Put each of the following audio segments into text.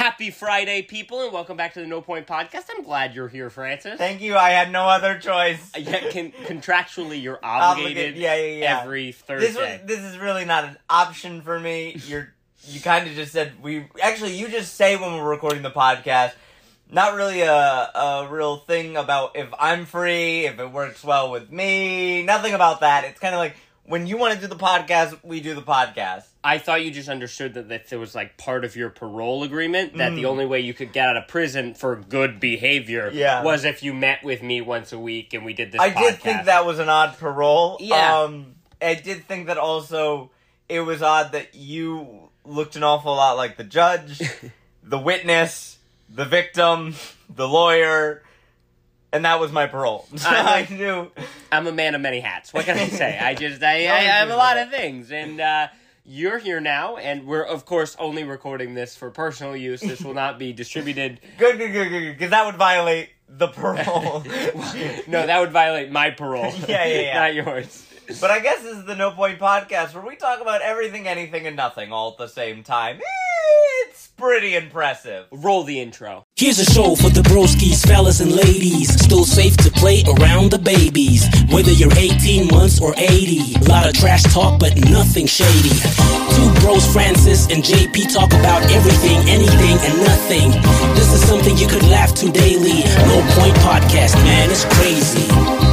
Happy Friday, people, and welcome back to the No Point Podcast. I'm glad you're here, Francis. Thank you. I had no other choice. Yet contractually, you're obligated every Thursday. This is really not an option for me. You kind of just said you just say when we're recording the podcast. Not really a real thing about if I'm free, if it works well with me. Nothing about that. It's kind of like when you want to do the podcast, we do the podcast. I thought you just understood that there was like part of your parole agreement that the only way you could get out of prison for good behavior was if you met with me once a week and we did this podcast. I did think that was an odd parole. Yeah. I did think that also it was odd that you looked an awful lot like the judge, the witness, the victim, the lawyer, and that was my parole. I knew. I'm a man of many hats. What can I say? I have a lot of things, and you're here now, and we're, of course, only recording this for personal use. This will not be distributed. Good, because that would violate the parole. No, that would violate my parole. Yeah. Not yours. But I guess this is the No Point Podcast, where we talk about everything, anything, and nothing all at the same time. It's pretty impressive. Roll the intro. Here's a show for the broskies, fellas and ladies. Still safe to play around the babies. Whether you're 18 months or 80. A lot of trash talk, but nothing shady. Two bros, Francis and JP, talk about everything, anything, and nothing. This is something you could laugh to daily. No Point Podcast, man, it's crazy.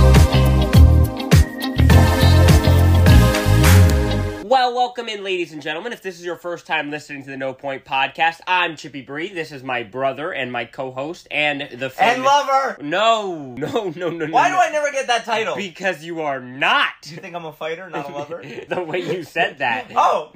Well, welcome in, ladies and gentlemen. If this is your first time listening to the No Point Podcast, I'm Chippy Bree. This is my brother and my co-host and the famous... And lover! No. Why do I never get that title? Because you are not. You think I'm a fighter, not a lover? The way you said that. No.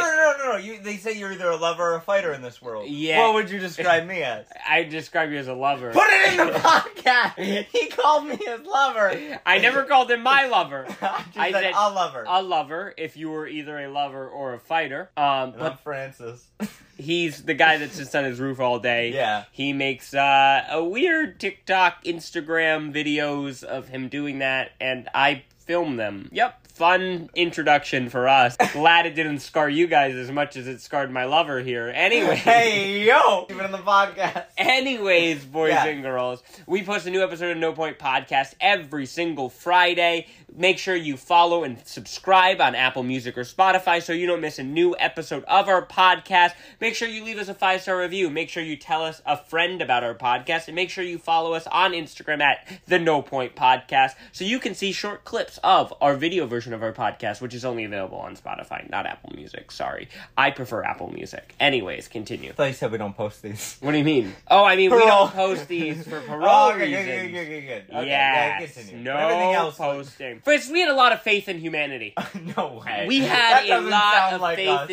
They say you're either a lover or a fighter in this world. Yeah. What would you describe me as? I describe you as a lover. Put it in the podcast! He called me his lover. I never called him my lover. I said a lover. A lover, if you were either a lover or a fighter. But I'm Francis. He's the guy that sits on his roof all day. Yeah. He makes a weird TikTok, Instagram videos of him doing that, and I film them. Yep. Fun introduction for us. Glad it didn't scar you guys as much as it scarred my lover here. Anyway. Hey, yo! Even in the podcast. Anyways, boys and girls, we post a new episode of No Point Podcast every single Friday. Make sure you follow and subscribe on Apple Music or Spotify so you don't miss a new episode of our podcast. Make sure you leave us a 5-star review. Make sure you tell us a friend about our podcast. And make sure you follow us on Instagram at The No Point Podcast so you can see short clips of our video version of our podcast, which is only available on Spotify, not Apple Music. Sorry. I prefer Apple Music. Anyways, continue. I thought you said we don't post these. What do you mean? Oh, I mean, we don't post these for parole reasons. Good. Okay, yes. continue. No posting. First, we had a lot of faith in humanity. No way. We had a lot of like faith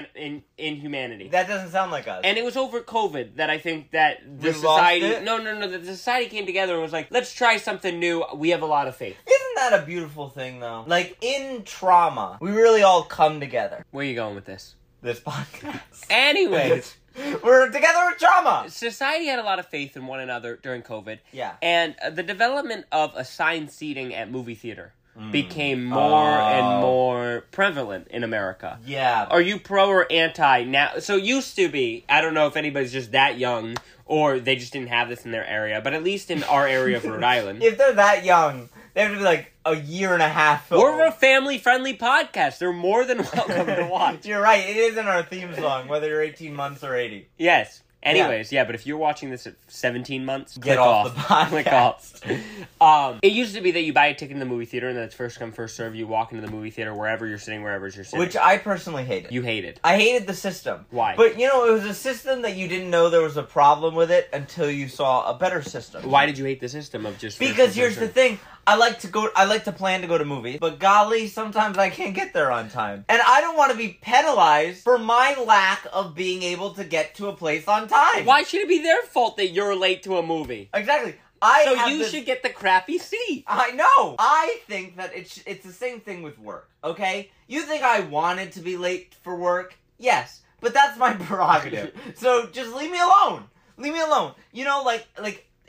in humanity. That doesn't sound like us. And it was over COVID that I think that the We society... lost it? No. The society came together and was like, let's try something new. We have a lot of faith. Isn't that a beautiful thing, though? Like, in trauma, we really all come together. Where are you going with this? This podcast. Anyways... We're together with trauma! Society had a lot of faith in one another during COVID. Yeah. And the development of assigned seating at movie theater became more and more prevalent in America. Yeah. Are you pro or anti now? So used to be, I don't know if anybody's just that young or they just didn't have this in their area, but at least in our area of Rhode Island. If they're that young, they have to be like a year and a half old. We're a family-friendly podcast. They're more than welcome to watch. You're right. It is in our theme song, whether you're 18 months or 80. Yes. Anyways, but if you're watching this at 17 months, Get off the podcast. Click off. It used to be that you buy a ticket in the movie theater and then it's first come, first serve. You walk into the movie theater wherever you're sitting. Which I personally hated. You hated. I hated the system. Why? But, it was a system that you didn't know there was a problem with it until you saw a better system. Why did you hate the system of just... Because here's the thing. I like to plan to go to movies, but golly, sometimes I can't get there on time. And I don't want to be penalized for my lack of being able to get to a place on time. Why should it be their fault that you're late to a movie? Exactly. Should get the crappy seat. I know. I think that it's the same thing with work, okay? You think I wanted to be late for work? Yes. But that's my prerogative. So just leave me alone. Leave me alone.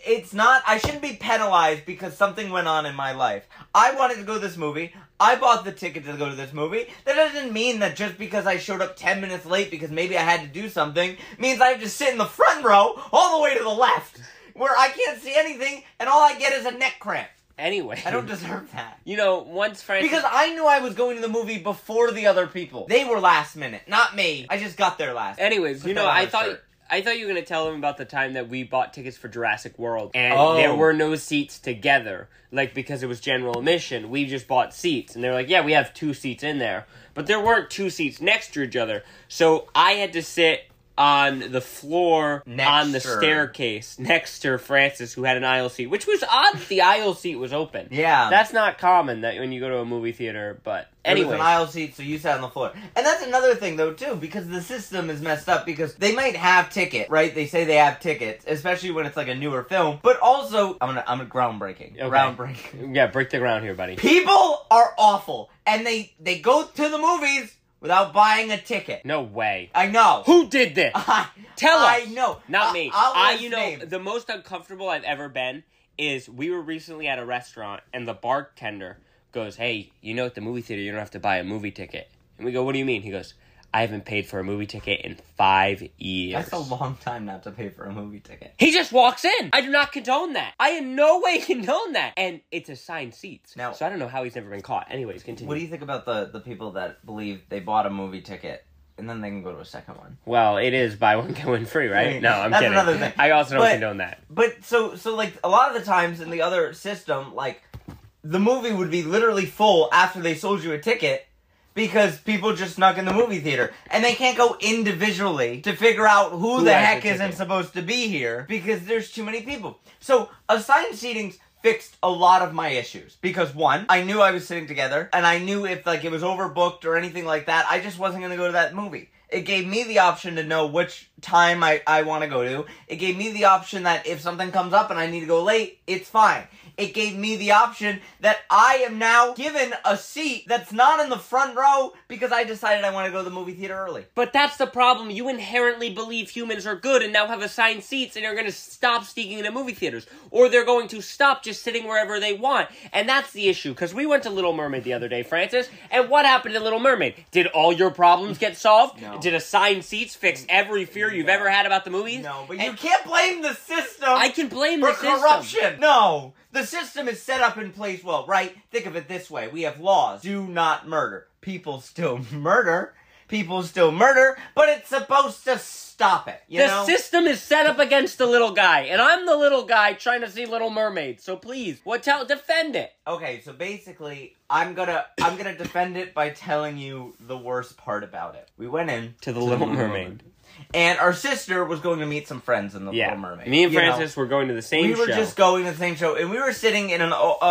it's not, I shouldn't be penalized because something went on in my life. I wanted to go to this movie. I bought the ticket to go to this movie. That doesn't mean that just because I showed up 10 minutes late because maybe I had to do something, means I have to sit in the front row all the way to the left, where I can't see anything, and all I get is a neck cramp. Anyway. I don't deserve that. You know, once Francis... Because I knew I was going to the movie before the other people. They were last minute, not me. I just got there last. Anyways, you know, I thought you were going to tell them about the time that we bought tickets for Jurassic World, and there were no seats together, like, because it was general admission. We just bought seats, and they're like, yeah, we have 2 seats in there. But there weren't 2 seats next to each other, so I had to sit on the floor on the staircase next to Francis, who had an aisle seat, which was odd that the aisle seat was open. Yeah. That's not common that when you go to a movie theater, but anyway. It was an aisle seat, so you sat on the floor. And that's another thing, though, too, because the system is messed up, because they might have tickets, right? They say they have tickets, especially when it's like a newer film, but also, I'm groundbreaking. Okay. Groundbreaking. Yeah, break the ground here, buddy. People are awful, and they go to the movies without buying a ticket. No way. I know. Who did this? Tell us. I know. Not me. I'll know, the most uncomfortable I've ever been is we were recently at a restaurant and the bartender goes, hey, you know at the movie theater you don't have to buy a movie ticket. And we go, what do you mean? He goes, I haven't paid for a movie ticket in 5 years. That's a long time not to pay for a movie ticket. He just walks in. I do not condone that. I in no way condone that. And it's assigned seats. Now, so I don't know how he's never been caught. Anyways, continue. What do you think about the people that believe they bought a movie ticket and then they can go to a second one? Well, it is buy one, get one free, right? No, I'm That's kidding. Another thing. I also don't condone that. But so like a lot of the times in the other system, like the movie would be literally full after they sold you a ticket, because people just snuck in the movie theater. And they can't go individually to figure out who the heck isn't supposed to be here, because there's too many people. So, assigned seatings fixed a lot of my issues. Because, one, I knew I was sitting together, and I knew if like it was overbooked or anything like that, I just wasn't going to go to that movie. It gave me the option to know which time I want to go to. It gave me the option that if something comes up and I need to go late, it's fine. It gave me the option that I am now given a seat that's not in the front row because I decided I want to go to the movie theater early. But that's the problem. You inherently believe humans are good and now have assigned seats and are going to stop sneaking into movie theaters. Or they're going to stop just sitting wherever they want. And that's the issue. Because we went to Little Mermaid the other day, Francis, and what happened to Little Mermaid? Did all your problems get solved? No. Did assigned seats fix every fear you've ever had about the movies? No, but you can't blame the system. I can blame the system. For corruption. No. The system is set up in place well, right? Think of it this way. We have laws. Do not murder. People still murder. People still murder, but it's supposed to stop it, you know? The system is set up against the little guy, and I'm the little guy trying to see Little Mermaid. So please, defend it. Okay, so basically, I'm gonna defend it by telling you the worst part about it. We went in to the Little Mermaid. And our sister was going to meet some friends in the Little Mermaid. Me and Francis were going to the same show. We were just going to the same show, and we were sitting in an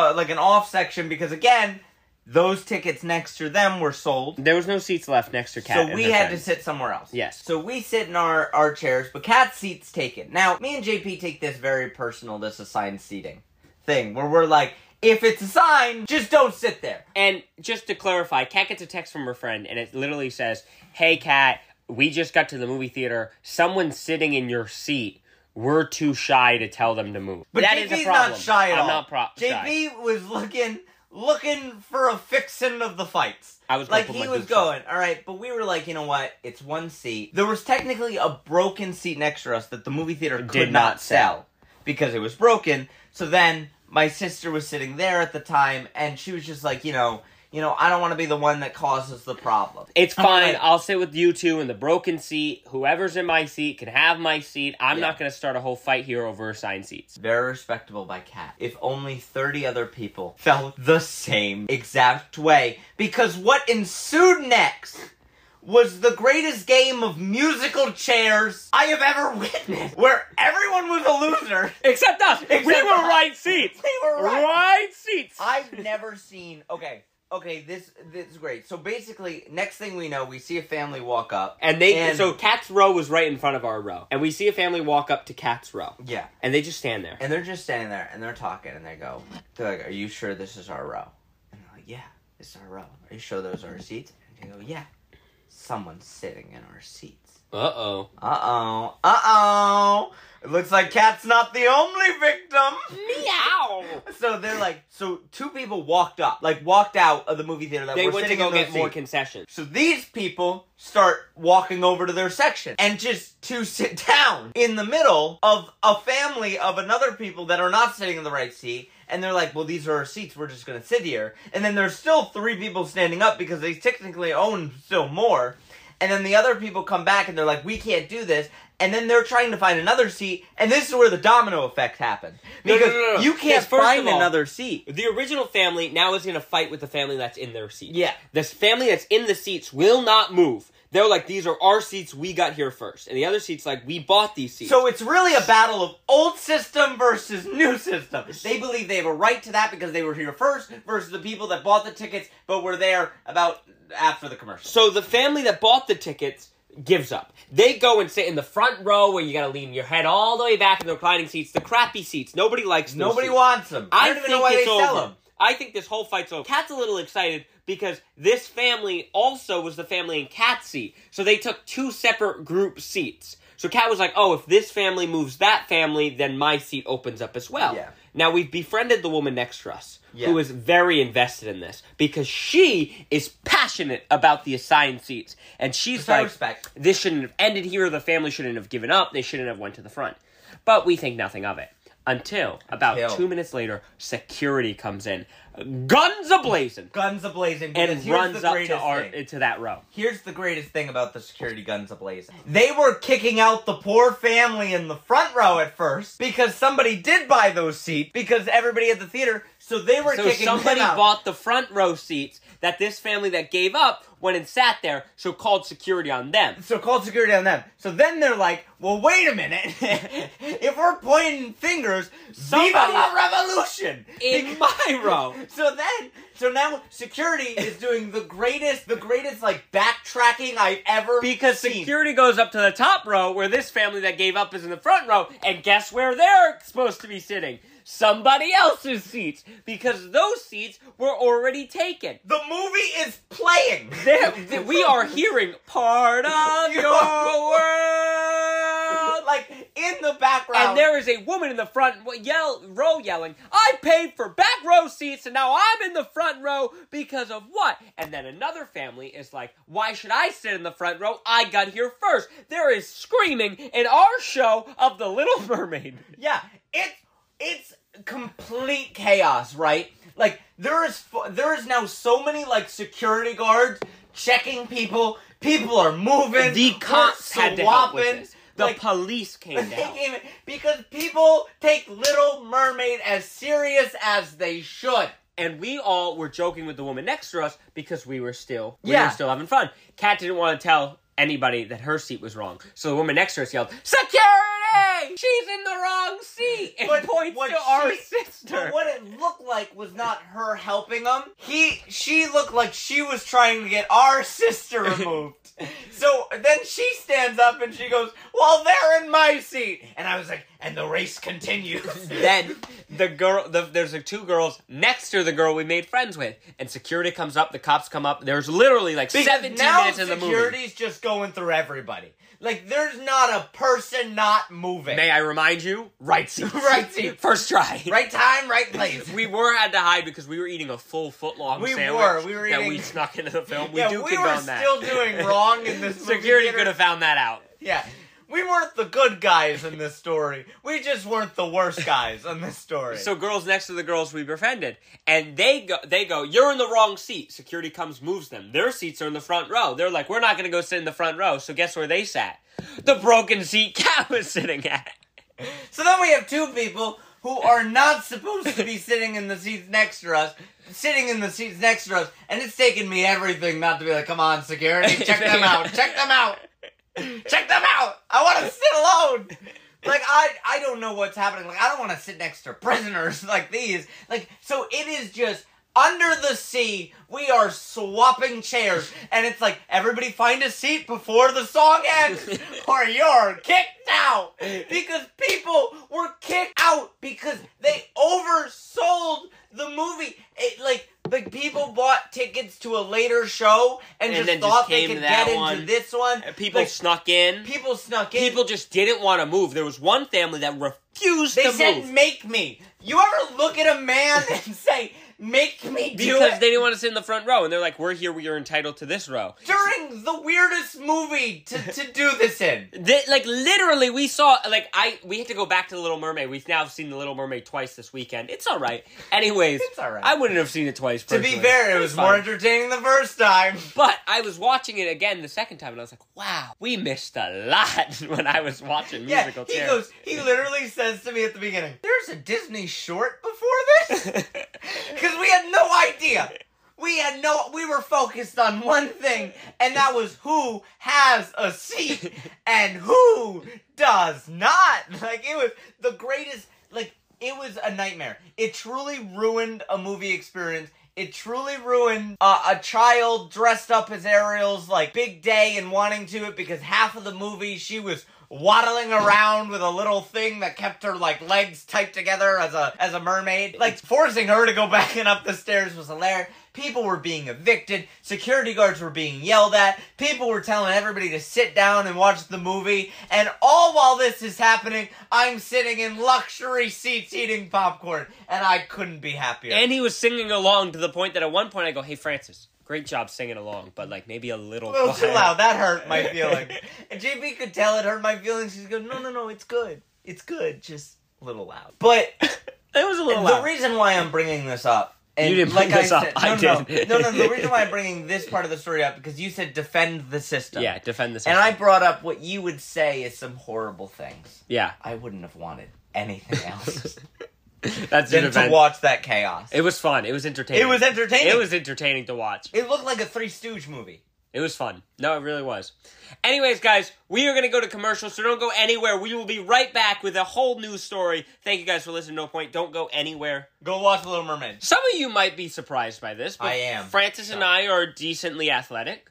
off section because, again, those tickets next to them were sold. There was no seats left next to Kat. So we had to sit somewhere else. Yes. So we sit in our chairs, but Kat's seat's taken. Now, me and JP take this very personal, this assigned seating thing, where we're like, if it's assigned, just don't sit there. And just to clarify, Kat gets a text from her friend, and it literally says, hey, Kat, we just got to the movie theater. Someone's sitting in your seat. We're too shy to tell them to move. But that JP's is a problem. not shy at all. I'm not shy. JP was looking for a fixin' of the fights. I was like, he was going, all right, but we were like, you know what? It's one seat. There was technically a broken seat next to us that the movie theater could not sell because it was broken. So then my sister was sitting there at the time, and she was just like, you know, I don't want to be the one that causes the problem. It's fine. I'll sit with you two in the broken seat. Whoever's in my seat can have my seat. I'm not going to start a whole fight here over assigned seats. Very respectable by Kat. If only 30 other people felt the same exact way. Because what ensued next was the greatest game of musical chairs I have ever witnessed. Where everyone was a loser. Except us. We were right seats. We were right seats. I've never seen... Okay, this is great. So basically, next thing we know, we see a family walk up. So Kat's row was right in front of our row. And we see a family walk up to Kat's row. Yeah. And they just stand there. And they're just standing there, and they're talking, and they're like, are you sure this is our row? And they're like, yeah, this is our row. Are you sure those are our seats? And they go, yeah. Someone's sitting in our seats. Uh-oh. It looks like Kat's not the only victim. Meow. So they're like, so two people walked out of the movie theater that They were went to sitting go in those get more seats. concessions. So these people start walking over to their section and just to sit down in the middle of a family of another people that are not sitting in the right seat. And they're like, well, these are our seats. We're just going to sit here. And then there's still 3 people standing up because they technically own still more. And then the other people come back and they're like, we can't do this. And then they're trying to find another seat. And this is where the domino effect happens. Because No. you can't First find of all, another seat. The original family now is going to fight with the family that's in their seats. Yeah. This family that's in the seats will not move. They're like, these are our seats, we got here first. And the other seats like, we bought these seats. So it's really a battle of old system versus new system. They believe they have a right to that because they were here first versus the people that bought the tickets but were there about after the commercial. So the family that bought the tickets gives up. They go and sit in the front row where you gotta lean your head all the way back in the reclining seats, the crappy seats. Nobody likes those Nobody seats. wants them. I don't even know why they sell over. them. I think this whole fight's over. Kat's a little excited because this family also was the family in Kat's seat. So they took 2 separate group seats. So Kat was like, oh, if this family moves that family, then my seat opens up as well. Yeah. Now, we've befriended the woman next to us, Yeah. who is very invested in this, because she is passionate about the assigned seats. And she's Which I like, respect. this shouldn't have ended here, the family shouldn't have given up, they shouldn't have went to the front. But we think nothing of it. Until about 2 minutes later, security comes in, guns a-blazing, Guns ablazing. and Because here's runs the up greatest to thing. to that row. Here's the greatest thing about the security guns ablazing. They were kicking out the poor family in the front row at first because somebody did buy those seats because everybody at the theater, so they were So kicking somebody them out. bought the front row seats that this family that gave up went and sat there, so called security on them. So called security on them. So then they're like, well, wait a minute. If we're pointing fingers, Viva la Revolution! In my row. So now security is doing the greatest like backtracking I've ever Because seen. security goes up to the top row where this family that gave up is in the front row, and guess where they're supposed to be sitting? Somebody else's seats, because those seats were already taken. The movie is playing. We are hearing part of your world. Like in the background. And there is a woman in the front row yelling, I paid for back row seats and now I'm in the front row because of what? And then another family is like, why should I sit in the front row? I got here first. There is screaming in our show of The Little Mermaid. Yeah, it's complete chaos, right? Like there is now so many like security guards checking people. People are moving. The cops had to help with swapping. this. The Like, police came to help. because people take Little Mermaid as serious as they should. And we all were joking with the woman next to us because we were still having fun. Kat didn't want to tell anybody that her seat was wrong. So the woman next to us yelled, Security! She's in the wrong seat! And points to our sister. But what it looked like was not her helping them. She looked like she was trying to get our sister removed. So then she stands up and she goes, well, they're in my seat. And I was like, and the race continues. Then there's like 2 girls next to the girl we made friends with. And security comes up, the cops come up. There's literally like 17 minutes in the movie. Security's just going through everybody. Like, there's not a person not moving. May I remind you? Right seat. Right seat. First try. Right time, right place. We had to hide because we were eating a full foot-long We sandwich were that eating- we snuck into the film. We Yeah, do we condone were that. still doing wrong in this movie Security theater. could have found that out. Yeah. We weren't the good guys in this story. We just weren't the worst guys in this story. So girls next to the girls we befriended, and they go, you're in the wrong seat. Security comes, moves them. Their seats are in the front row. They're like, we're not going to go sit in the front row. So guess where they sat? The broken seat Kat was sitting at. So then we have 2 people who are not supposed to be sitting in the seats next to us, and it's taken me everything not to be like, come on, security, check them out. Check them out! I want to sit alone! Like, I don't know what's happening. Like, I don't want to sit next to prisoners like these. Like, so it is just, under the sea, we are swapping chairs. And it's like, everybody find a seat before the song ends, or you're kicked out. Because people were kicked out because they oversold the movie. Like people bought tickets to a later show, and just then thought they came could to that get one. into this one. People Like, snuck in. People snuck in. People just didn't want to move. There was one family that refused They to said, move. make me. You ever look at a man and say, make me do Because it? they didn't want to sit in the front row. And they're like, we're here, we are entitled to this row. During the weirdest movie to do this in. Like, literally, we saw, we had to go back to The Little Mermaid. We've now seen The Little Mermaid twice this weekend. It's all right. Anyways, It's all right. I wouldn't have seen it twice, To personally. be fair, it was more fine. entertaining the first time. But I was watching it again the second time, and I was like, wow, we missed a lot when I was watching Yeah, musical he chairs. he literally says to me at the beginning, there's a Disney short before this? Because we had no idea. We were focused on one thing, and that was who has a seat and who does not. Like, it was the greatest, it was a nightmare. It truly ruined a movie experience. It truly ruined a child dressed up as Ariel's, big day and wanting to it because half of the movie she was waddling around with a little thing that kept her, legs tight together as a mermaid. Forcing her to go back and up the stairs was hilarious. People were being evicted. Security guards were being yelled at. People were telling everybody to sit down and watch the movie. And all while this is happening, I'm sitting in luxury seats eating popcorn. And I couldn't be happier. And he was singing along to the point that at one point I go, hey, Francis, great job singing along, but, maybe a little a little too quiet. loud. That hurt my feelings. And JP could tell it hurt my feelings. She's going, no, it's good. It's good. Just a little loud. But It was a little the loud. reason why I'm bringing this up, and You didn't bring this up, I no, did. No, the reason why I'm bringing this part of the story up, because you said defend the system. Yeah, defend the system. And I brought up what you would say is some horrible things. Yeah. I wouldn't have wanted anything else That's than an to event. watch that chaos. It was fun. It was entertaining. It was entertaining. It was entertaining to watch. It looked like a Three Stooge movie. It was fun. No, it really was. Anyways, guys, we are going to go to commercial, so don't go anywhere. We will be right back with a whole new story. Thank you guys for listening to No Point. Don't go anywhere. Go watch The Little Mermaid. Some of you might be surprised by this, but I am. Francis and I are decently athletic.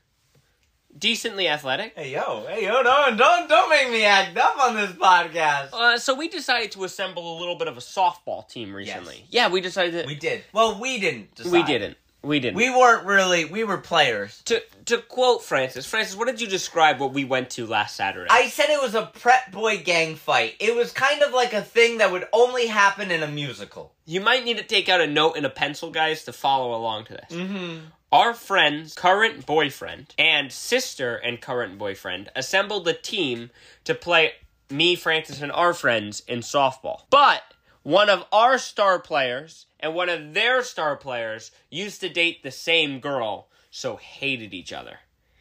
Decently athletic. Hey yo, don't make me act up on this podcast. So we decided to assemble a little bit of a softball team recently. Yeah, we decided that... We did. Well, we didn't decide. We didn't. We weren't really, we were players. To quote Francis, what did you describe what we went to last Saturday? I said it was a prep boy gang fight. It was kind of like a thing that would only happen in a musical. You might need to take out a note and a pencil, guys, to follow along to this. Mm-hmm. Our friend's current boyfriend and sister and current boyfriend assembled a team to play me, Francis, and our friends in softball. But one of our star players and one of their star players used to date the same girl, so hated each other.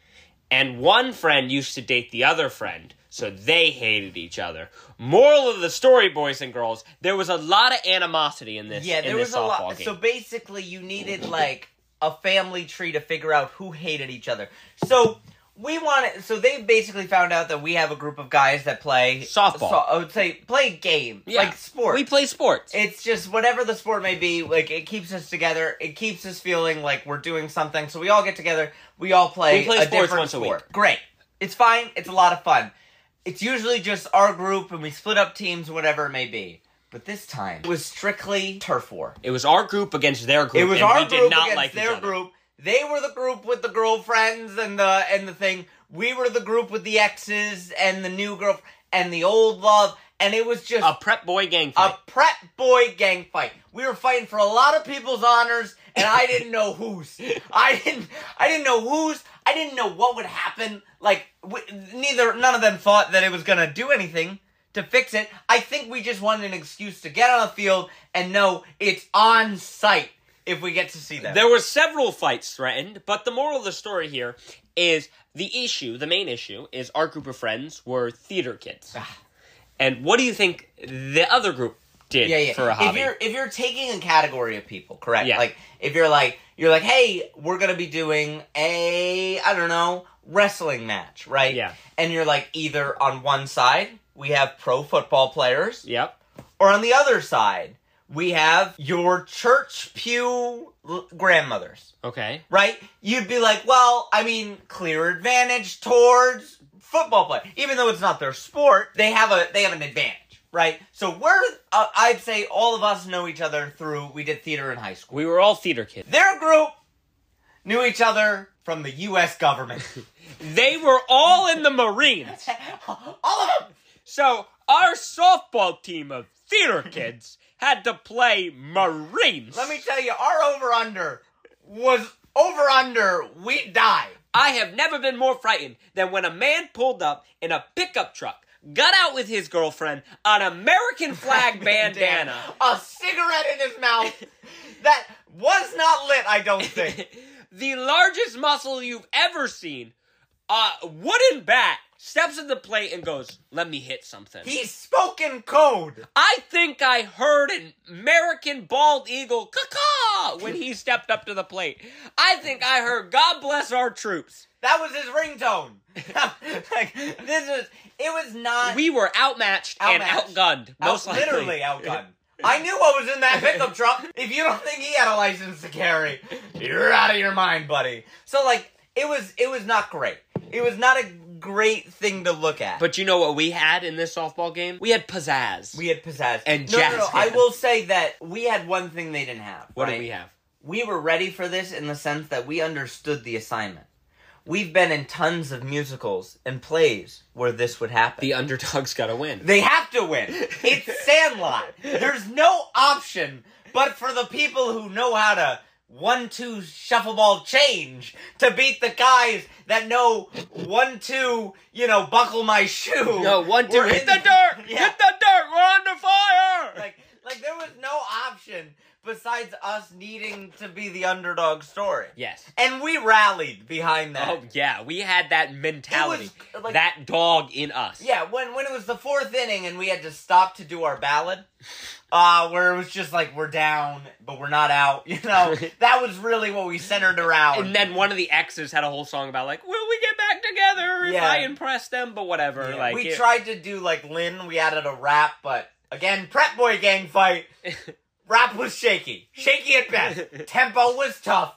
And one friend used to date the other friend, so they hated each other. Moral of the story, boys and girls, there was a lot of animosity in this. Yeah, there was a softball lot. game. So basically, you needed a family tree to figure out who hated each other. So they basically found out that we have a group of guys that play softball. I would say play a game, like sport. We play sports. It's just whatever the sport may be. It keeps us together. It keeps us feeling like we're doing something. So we all get together. We all play. We play a sports different once a sport. week. Great. It's fine. It's a lot of fun. It's usually just our group, and we split up teams, whatever it may be. But this time, it was strictly turf war. It was our group against their group. It was and our we did group not against like their each other. group. They were the group with the girlfriends and the thing. We were the group with the exes and the new girl and the old love. And it was just a prep boy gang fight. A prep boy gang fight. We were fighting for a lot of people's honors, and I didn't know whose. I didn't know whose. I didn't know what would happen. None of them thought that it was gonna do anything to fix it. I think we just wanted an excuse to get on the field and know it's on site if we get to see them. There were several fights threatened, but the moral of the story here is the main issue is our group of friends were theater kids. And what do you think the other group did for a hobby? If you're taking a category of people, correct? Yeah. If you're like, hey, we're gonna be doing a, I don't know, wrestling match, right? Yeah. And you're like, either on one side, we have pro football players. Yep. Or on the other side, we have your church pew grandmothers. Okay. Right? You'd be like, well, I mean, clear advantage towards football play. Even though it's not their sport, they have an advantage, right? So I'd say all of us know each other through, we did theater in high school. We were all theater kids. Their group, knew each other from the U.S. government. They were all in the Marines. All of them! So, our softball team of theater kids had to play Marines. Let me tell you, our over-under was over-under, we die. I have never been more frightened than when a man pulled up in a pickup truck, got out with his girlfriend, an American flag bandana, a cigarette in his mouth that was not lit, I don't think. the largest muscle you've ever seen, a wooden bat, steps at the plate and goes, let me hit something. He spoke in code. I think I heard an American bald eagle caw when he stepped up to the plate. I think I heard God bless our troops. That was his ringtone. It was not... We were outmatched. And outgunned, most likely. Literally outgunned. I knew what was in that pickup truck. If you don't think he had a license to carry, you're out of your mind, buddy. So, it was not great. It was not a great thing to look at. But you know what we had in this softball game? We had pizzazz. And jazz. No. I will say that we had one thing they didn't have. What did we have? We were ready for this in the sense that we understood the assignment. We've been in tons of musicals and plays where this would happen. The underdogs gotta win. They have to win. It's Sandlot. There's no option but for the people who know how to 1-2 shuffle ball change to beat the guys that know 1-2, buckle my shoe. No, 1-2, hit the dirt! Yeah. Hit the dirt! We're under fire! Like there was no option besides us needing to be the underdog story. Yes. And we rallied behind that. Oh, yeah. We had that mentality. It was, that dog in us. Yeah, when it was the fourth inning and we had to stop to do our ballad, where it was just like, we're down, but we're not out, that was really what we centered around. And then one of the exes had a whole song about, will we get back together if I impress them? But whatever. Yeah. We tried to do, Lynn, we added a rap, but, again, Prep Boy gang fight. Rap was shaky. Shaky at best. Tempo was tough.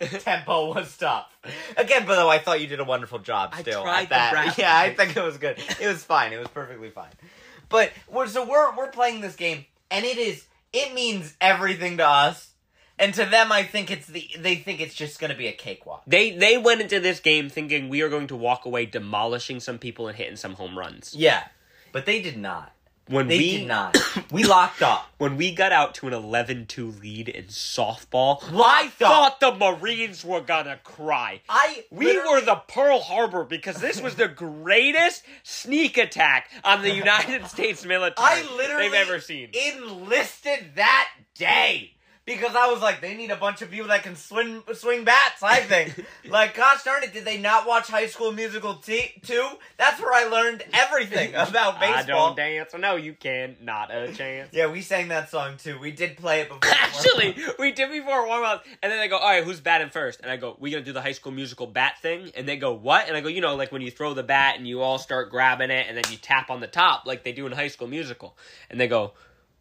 Again, by the way, I thought you did a wonderful job still. I tried at that. the rap. Yeah, I think it was good. It was fine. It was perfectly fine. But, we're playing this game, and it means everything to us. And to them, I think they think it's just going to be a cakewalk. They went into this game thinking we are going to walk away demolishing some people and hitting some home runs. Yeah. But they did not. They did not. We locked up. When we got out to an 11-2 lead in softball, I thought the Marines were gonna cry. We were the Pearl Harbor because this was the greatest sneak attack on the United States military they've ever seen. Enlisted that day. Because I was like, they need a bunch of people that can swing bats, I think. Gosh darn it, did they not watch High School Musical 2? That's where I learned everything about baseball. I don't dance. No, you can. Not a chance. Yeah, we sang that song, too. We did play it before. Actually, we did before warm-up, and then they go, all right, who's batting first? And I go, we gonna do the High School Musical bat thing? And they go, what? And I go, when you throw the bat and you all start grabbing it, and then you tap on the top like they do in High School Musical. And they go,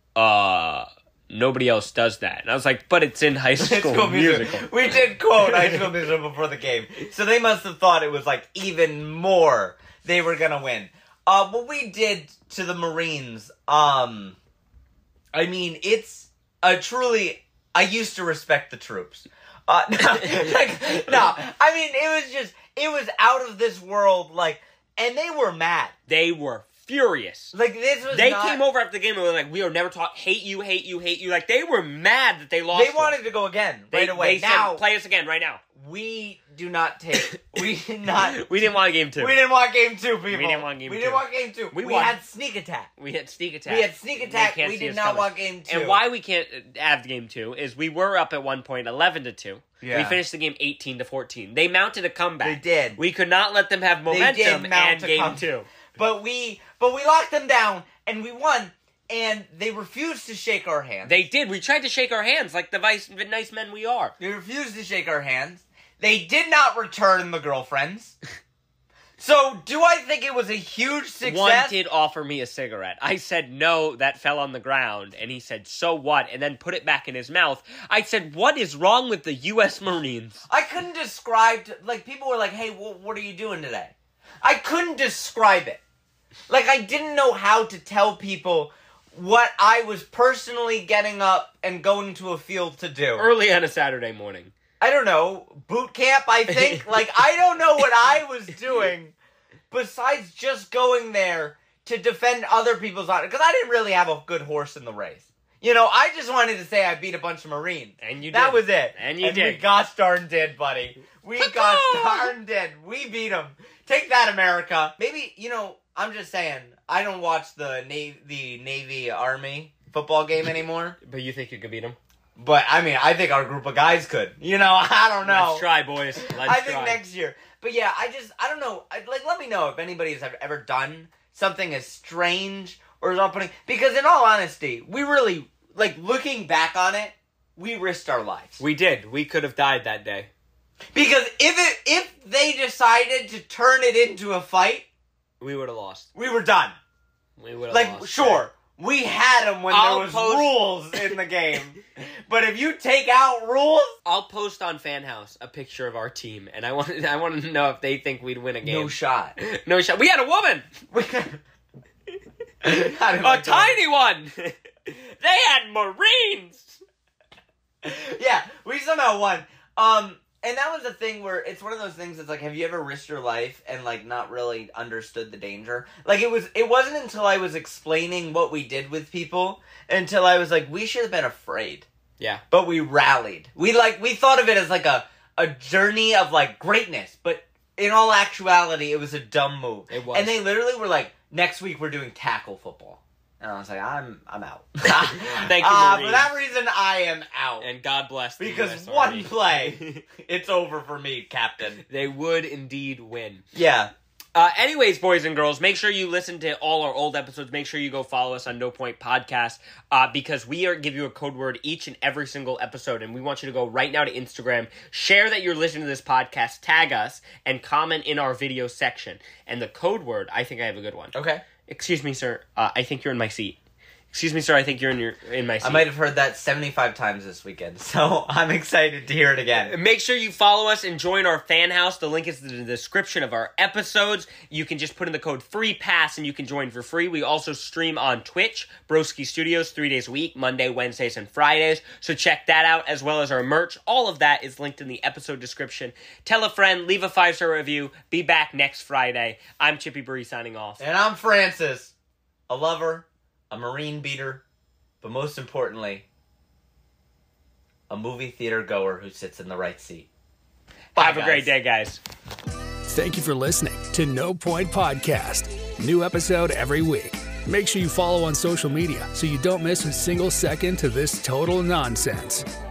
nobody else does that. And I was like, but it's in High School Musical. We did quote High School Musical before the game. So they must have thought it was even more they were going to win. What we did to the Marines, it's truly, I used to respect the troops. It was out of this world, and they were mad. They were furious. They came over after the game and were like, we are never taught, hate you. They were mad that they lost. They wanted to go again right away. They said, play us again right now. We do not take. We did not. We didn't want game 2. We didn't want game 2, people. We didn't want game 2. We didn't want game 2. We had sneak attack. We had sneak attack. We did not want game 2. And why we can't have game 2 is we were up at one point 11-2. Yeah. We finished the game 18-14. They mounted a comeback. They did. We could not let them have momentum and game 2. But we locked them down, and we won, and they refused to shake our hands. They did. We tried to shake our hands like the nice men we are. They refused to shake our hands. They did not return the girlfriends. So, do I think it was a huge success? One did offer me a cigarette. I said, no, that fell on the ground. And he said, so what? And then put it back in his mouth. I said, what is wrong with the U.S. Marines? I couldn't describe, people were like, hey, what are you doing today? I couldn't describe it. I didn't know how to tell people what I was personally getting up and going to a field to do. Early on a Saturday morning. I don't know, boot camp, I think. Like, I don't know what I was doing besides just going there to defend other people's honor. Because I didn't really have a good horse in the race. You know, I just wanted to say I beat a bunch of Marines. And you did. That was it. And you did. We gosh darn did, buddy. We gosh darn did. We beat them. Take that, America. Maybe, you know, I'm just saying, I don't watch the Navy Army football game anymore. But you think you could beat them? But, I mean, I think our group of guys could. You know, I don't know. Let's try, boys. I think next year. But yeah, I don't know. Let me know if anybody has ever done something as strange or as off-putting. Because in all honesty, we really, like, looking back on it, we risked our lives. We did. We could have died that day. Because if they decided to turn it into a fight, we would have lost. We were done. We would have lost. Like, sure, we had them when there was rules in the game. But if you take out rules... I'll post on Fan House a picture of our team, and I want to know if they think we'd win a game. No shot. No shot. We had a woman! A tiny one! They had Marines! Yeah, we somehow won. And that was the thing where it's one of those things that's like, have you ever risked your life and like not really understood the danger? Like it wasn't until I was explaining what we did with people until I was like, we should have been afraid. Yeah. But we rallied. We thought of it as like a journey of like greatness, but in all actuality, it was a dumb move. It was. And they literally were like, next week we're doing tackle football. And I was like, I'm out. Thank you, Marines. For that reason, I am out. And God bless the because US one Army. play, it's over for me, Captain. They would indeed win. Yeah. Anyways, boys and girls, make sure you listen to all our old episodes. Make sure you go follow us on No Point Podcast because we give you a code word each and every single episode, and we want you to go right now to Instagram, share that you're listening to this podcast, tag us, and comment in our video section. And the code word, I think I have a good one. Okay. Excuse me, sir. I think you're in my seat. Excuse me, sir. I think you're in my seat. I might have heard that 75 times this weekend, so I'm excited to hear it again. Make sure you follow us and join our fan house. The link is in the description of our episodes. You can just put in the code FREEPASS and you can join for free. We also stream on Twitch, Broski Studios, 3 days a week, Monday, Wednesdays, and Fridays. So check that out, as well as our merch. All of that is linked in the episode description. Tell a friend, leave a 5-star review. Be back next Friday. I'm Chippy Bree signing off. And I'm Francis, a lover, a Marine beater, but most importantly, a movie theater goer who sits in the right seat. Bye, Have a great day, guys. Thank you for listening to No Point Podcast. New episode every week. Make sure you follow on social media so you don't miss a single second to this total nonsense.